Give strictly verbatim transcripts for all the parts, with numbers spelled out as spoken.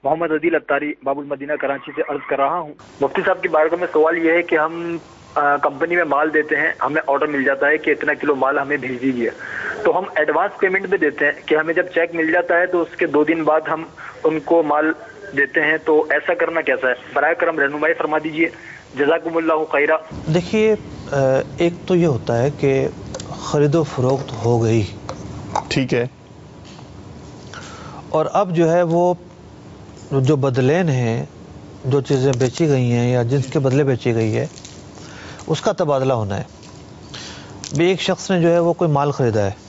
محمد عدیل اتاری باب المدینہ کراچی سے عرض کر رہا ہوں. مفتی صاحب کی بارگاہ میں سوال یہ ہے کہ ہم کمپنی میں مال دیتے ہیں, ہمیں آرڈر مل جاتا ہے کہ اتنا کلو مال ہمیں بھیج دیجیے, تو ہم ایڈوانس پیمنٹ بھی دیتے ہیں کہ ہمیں جب چیک مل جاتا ہے تو اس کے دو دن بعد ہم ان کو مال دیتے ہیں, تو ایسا کرنا کیسا ہے؟ برائے کرم رہنمائی فرما دیجیے, جزاکم اللہ خیرہ. دیکھیے, ایک تو یہ ہوتا ہے کہ خرید و فروخت ہو گئی, ٹھیک ہے, اور اب جو ہے وہ جو بدلین ہیں, جو چیزیں بیچی گئی ہیں یا جنس کے بدلے بیچی گئی ہے, اس کا تبادلہ ہونا ہے. بھی ایک شخص نے جو ہے وہ کوئی مال خریدا ہے,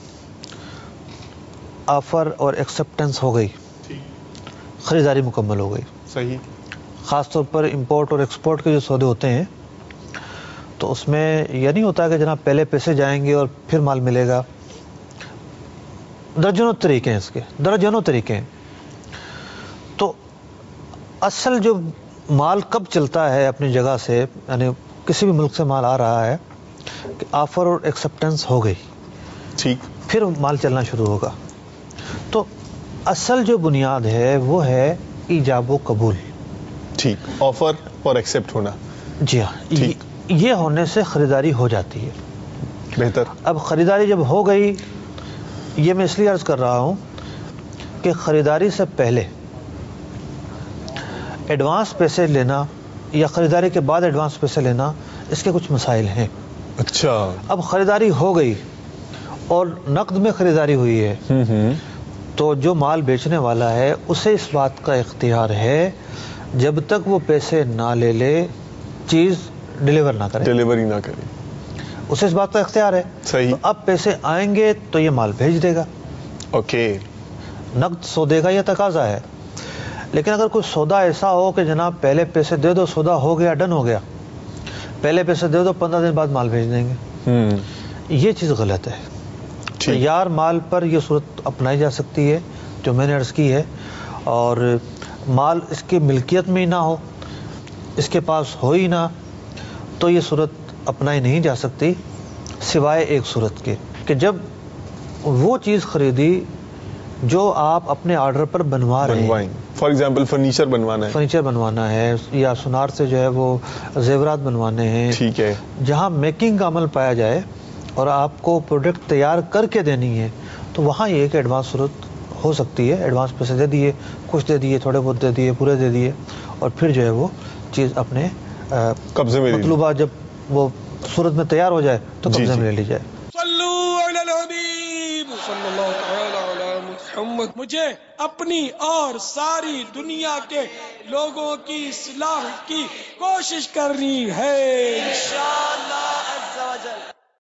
آفر اور ایکسیپٹنس ہو گئی, خریداری مکمل ہو گئی. صحیح. خاص طور پر امپورٹ اور ایکسپورٹ کے جو سودے ہوتے ہیں تو اس میں یہ نہیں ہوتا کہ جناب پہلے پیسے جائیں گے اور پھر مال ملے گا. درجنوں طریقے ہیں اس کے, درجنوں طریقے ہیں. تو اصل جو مال کب چلتا ہے اپنی جگہ سے, یعنی کسی بھی ملک سے مال آ رہا ہے کہ آفر اور ایکسیپٹنس ہو گئی, ٹھیک, پھر مال چلنا شروع ہوگا. تو اصل جو بنیاد ہے وہ ہے ایجاب و قبول. ٹھیک, آفر اور ایکسیپٹ ہونا. جی ہاں, یہ ہونے سے خریداری ہو جاتی ہے. بہتر. اب خریداری جب ہو گئی, یہ میں اس لیے عرض کر رہا ہوں کہ خریداری سے پہلے ایڈوانس پیسے لینا یا خریداری کے بعد ایڈوانس پیسے لینا, اس کے کچھ مسائل ہیں. اچھا. اب خریداری ہو گئی اور نقد میں خریداری ہوئی ہے, تو جو مال بیچنے والا ہے اسے اس بات کا اختیار ہے جب تک وہ پیسے نہ لے لے چیز ڈیلیور نہ کرے, ڈیلیوری نہ کرے, اسے اس بات کا اختیار ہے. صحیح. تو اب پیسے آئیں گے تو یہ مال بھیج دے گا. اوکے. نقد سودے کا یہ تقاضا ہے. لیکن اگر کوئی سودا ایسا ہو کہ جناب پہلے پیسے دے دو, سودا ہو گیا, ڈن ہو گیا, پہلے پیسے دے دو, پندرہ دن بعد مال بھیج دیں گے, یہ چیز غلط ہے. تیار مال پر یہ صورت اپنائی جا سکتی ہے جو میں نے عرض کی ہے, اور مال اس کی ملکیت میں ہی نہ ہو, اس کے پاس ہو ہی نہ, تو یہ صورت اپنائی نہیں جا سکتی سوائے ایک صورت کے کہ جب وہ چیز خریدی جو آپ اپنے آرڈر پر بنوا رہے ہیں. فار ایگزامپل فرنیچر بنوانا ہے, فرنیچر بنوانا ہے, یا سونار سے جو ہے وہ زیورات بنوانے ہیں, ٹھیک ہے, جہاں میکنگ کا عمل پایا جائے اور آپ کو پروڈکٹ تیار کر کے دینی ہے, تو وہاں یہ کہ ایڈوانس صورت ہو سکتی ہے. ایڈوانس پیسے دے دیے, کچھ دے دیے, تھوڑے بہت دے دیے, پورے دے دیے, اور پھر جو ہے وہ چیز اپنے قبضے میں, مطلوبہ جب وہ صورت میں تیار ہو جائے تو قبضے میں لے لی جائے. مجھے اپنی اور ساری دنیا کے لوگوں کی اصلاح کی کوشش کرنی ہے.